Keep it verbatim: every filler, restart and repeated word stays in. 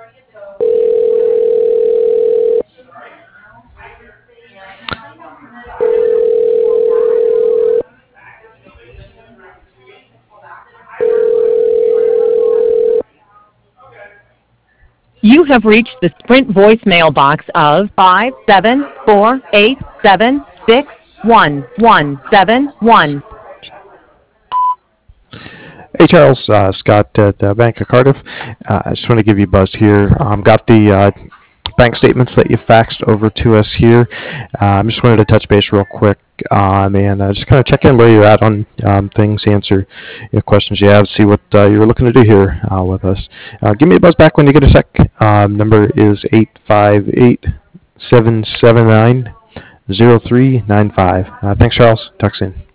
You have reached the Sprint voicemail box of five seven four eight seven six one one seven one. Hey Charles, uh, Scott at uh, Bank of Cardiff. Uh, I just want to give you a buzz here. Um, got the uh, bank statements that you faxed over to us here. I um, just wanted to touch base real quick um, and uh, just kind of check in where you're at on um, things, answer your questions you have, see what uh, you're looking to do here uh, with us. Uh, give me a buzz back when you get a sec. Um, number is eight five eight, seven seven nine, zero three nine five. Uh, thanks, Charles. Talk soon.